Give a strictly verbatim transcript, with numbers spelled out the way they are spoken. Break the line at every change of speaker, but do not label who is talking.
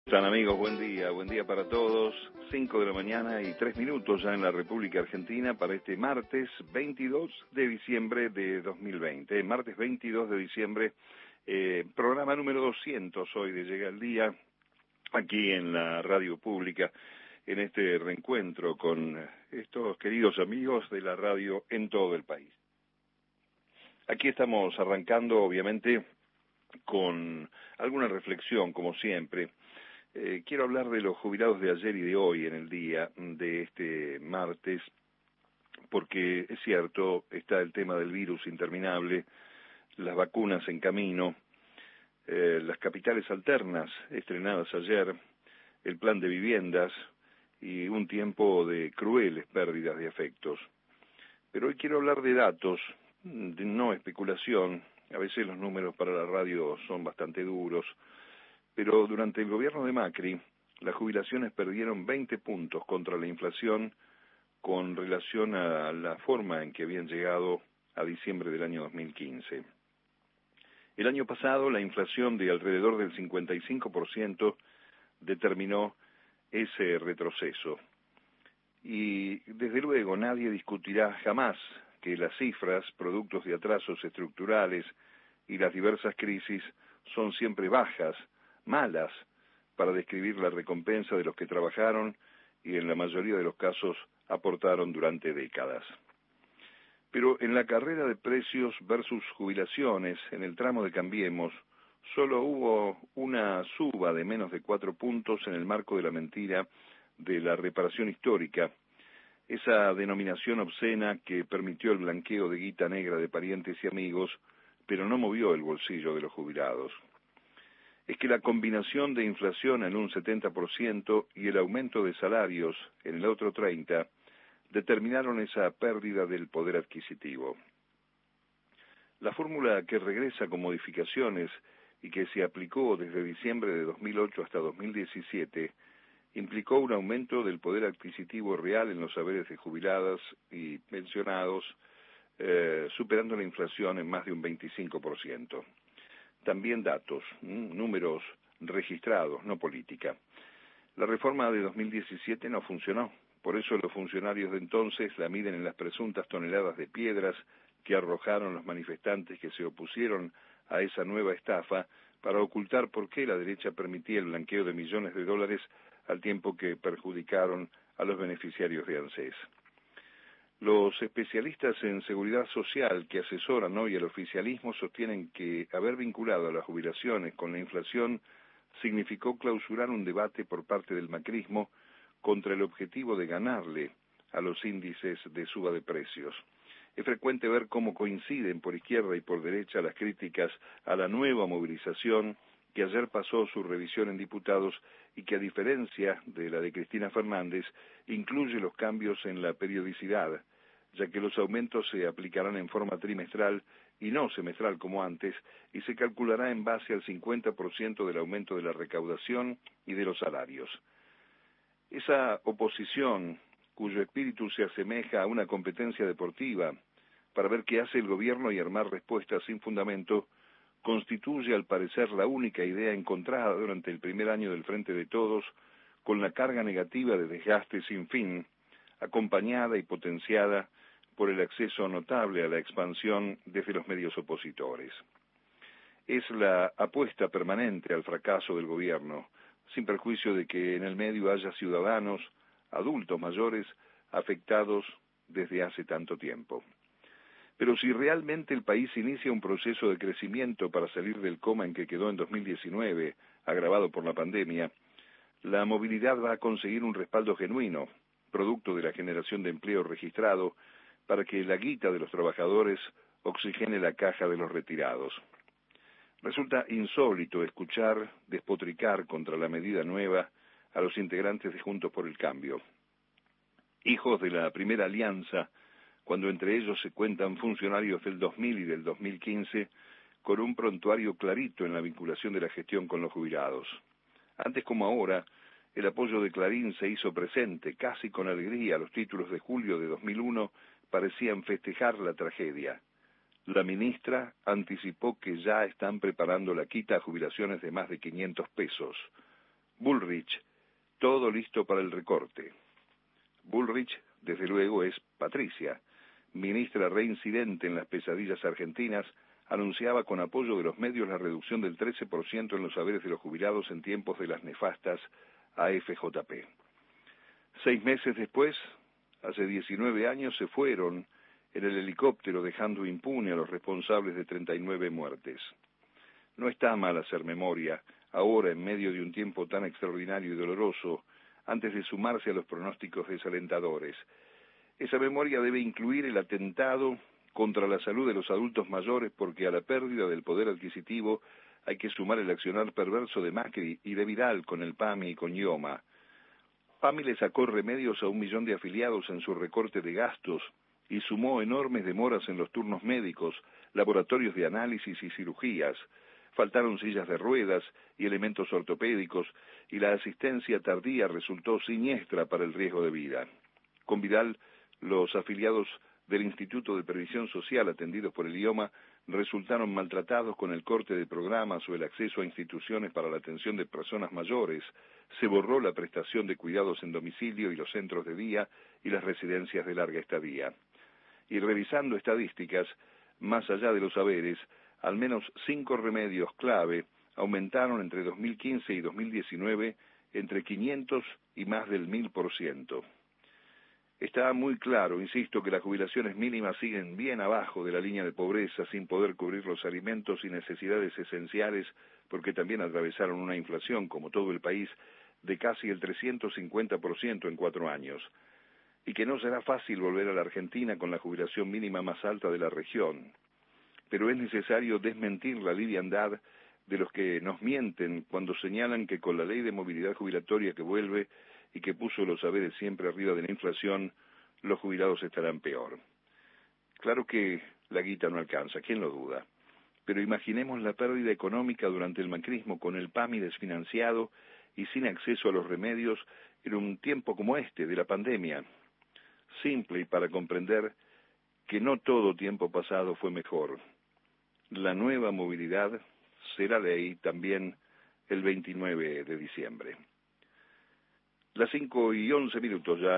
Están amigos, buen día, buen día para todos. Cinco de la mañana y tres minutos ya en la República Argentina para este martes veintidós de diciembre de dos mil veinte. Martes veintidós de diciembre, eh, programa número doscientos hoy de Llega el Día, aquí en la radio pública, en este reencuentro con estos queridos amigos de la radio en todo el país. Aquí estamos arrancando, obviamente, con alguna reflexión, como siempre. Eh, quiero hablar de los jubilados de ayer y de hoy en el día de este martes, porque es cierto, está el tema del virus interminable, las vacunas en camino, eh, las capitales alternas estrenadas ayer, el plan de viviendas y un tiempo de crueles pérdidas de afectos. Pero hoy quiero hablar de datos, de no especulación. A veces los números para la radio son bastante duros, pero durante el gobierno de Macri, las jubilaciones perdieron veinte puntos contra la inflación con relación a la forma en que habían llegado a diciembre del año dos mil quince. El año pasado, la inflación de alrededor del cincuenta y cinco por ciento determinó ese retroceso. Y desde luego nadie discutirá jamás que las cifras, productos de atrasos estructurales y las diversas crisis, son siempre bajas, malas, para describir la recompensa de los que trabajaron y en la mayoría de los casos aportaron durante décadas. Pero en la carrera de precios versus jubilaciones, en el tramo de Cambiemos, solo hubo una suba de menos de cuatro puntos en el marco de la mentira de la reparación histórica, esa denominación obscena que permitió el blanqueo de guita negra de parientes y amigos, pero no movió el bolsillo de los jubilados. Es que la combinación de inflación en un setenta por ciento y el aumento de salarios en el otro treinta por ciento determinaron esa pérdida del poder adquisitivo. La fórmula que regresa con modificaciones y que se aplicó desde diciembre de dos mil ocho hasta dos mil diecisiete implicó un aumento del poder adquisitivo real en los haberes de jubiladas y pensionados, eh, superando la inflación en más de un veinticinco por ciento. También datos, números registrados, no política. La reforma de dos mil diecisiete no funcionó, por eso los funcionarios de entonces la miden en las presuntas toneladas de piedras que arrojaron los manifestantes que se opusieron a esa nueva estafa para ocultar por qué la derecha permitía el blanqueo de millones de dólares al tiempo que perjudicaron a los beneficiarios de ANSES. Los especialistas en seguridad social que asesoran hoy al oficialismo sostienen que haber vinculado a las jubilaciones con la inflación significó clausurar un debate por parte del macrismo contra el objetivo de ganarle a los índices de suba de precios. Es frecuente ver cómo coinciden por izquierda y por derecha las críticas a la nueva movilización que ayer pasó su revisión en diputados y que, a diferencia de la de Cristina Fernández, incluye los cambios en la periodicidad, ya que los aumentos se aplicarán en forma trimestral y no semestral como antes, y se calculará en base al cincuenta por ciento del aumento de la recaudación y de los salarios. Esa oposición, cuyo espíritu se asemeja a una competencia deportiva, para ver qué hace el gobierno y armar respuestas sin fundamento, constituye al parecer la única idea encontrada durante el primer año del Frente de Todos, con la carga negativa de desgaste sin fin, acompañada y potenciada por el acceso notable a la expansión desde los medios opositores. Es la apuesta permanente al fracaso del gobierno, sin perjuicio de que en el medio haya ciudadanos, adultos mayores, afectados desde hace tanto tiempo. Pero si realmente el país inicia un proceso de crecimiento para salir del coma en que quedó en dos mil diecinueve, agravado por la pandemia, la movilidad va a conseguir un respaldo genuino, producto de la generación de empleo registrado, para que la guita de los trabajadores oxigene la caja de los retirados. Resulta insólito escuchar despotricar contra la medida nueva a los integrantes de Juntos por el Cambio. Hijos de la primera alianza, cuando entre ellos se cuentan funcionarios del dos mil y del dos mil quince, con un prontuario clarito en la vinculación de la gestión con los jubilados. Antes como ahora, el apoyo de Clarín se hizo presente, casi con alegría. Los títulos de julio de dos mil uno parecían festejar la tragedia. La ministra anticipó que ya están preparando la quita a jubilaciones de más de quinientos pesos. Bullrich, todo listo para el recorte. Bullrich, desde luego, es Patricia, ministra reincidente en las pesadillas argentinas, anunciaba con apoyo de los medios la reducción del trece por ciento en los saberes de los jubilados en tiempos de las nefastas A F J P. Seis meses después, hace diecinueve años, se fueron en el helicóptero dejando impune a los responsables de treinta y nueve muertes. No está mal hacer memoria, ahora en medio de un tiempo tan extraordinario y doloroso, antes de sumarse a los pronósticos desalentadores. Esa memoria debe incluir el atentado contra la salud de los adultos mayores, porque a la pérdida del poder adquisitivo hay que sumar el accionar perverso de Macri y de Vidal con el PAMI y con IOMA. PAMI le sacó remedios a un millón de afiliados en su recorte de gastos y sumó enormes demoras en los turnos médicos, laboratorios de análisis y cirugías. Faltaron sillas de ruedas y elementos ortopédicos, y la asistencia tardía resultó siniestra para el riesgo de vida. Con Vidal, los afiliados del Instituto de Previsión Social atendidos por el IOMA resultaron maltratados con el corte de programas o el acceso a instituciones para la atención de personas mayores. Se borró la prestación de cuidados en domicilio y los centros de día y las residencias de larga estadía. Y revisando estadísticas, más allá de los saberes, al menos cinco remedios clave aumentaron entre dos mil quince y dos mil diecinueve entre quinientos y más del mil por ciento. Está muy claro, insisto, que las jubilaciones mínimas siguen bien abajo de la línea de pobreza, sin poder cubrir los alimentos y necesidades esenciales, porque también atravesaron una inflación, como todo el país, de casi el trescientos cincuenta por ciento en cuatro años. Y que no será fácil volver a la Argentina con la jubilación mínima más alta de la región. Pero es necesario desmentir la liviandad de los que nos mienten cuando señalan que con la ley de movilidad jubilatoria que vuelve y que puso los saberes siempre arriba de la inflación, los jubilados estarán peor. Claro que la guita no alcanza, ¿quién lo duda? Pero imaginemos la pérdida económica durante el macrismo con el PAMI desfinanciado y sin acceso a los remedios en un tiempo como este de la pandemia. Simple y para comprender que no todo tiempo pasado fue mejor. La nueva movilidad será ley también el veintinueve de diciembre. Las cinco y once minutos ya.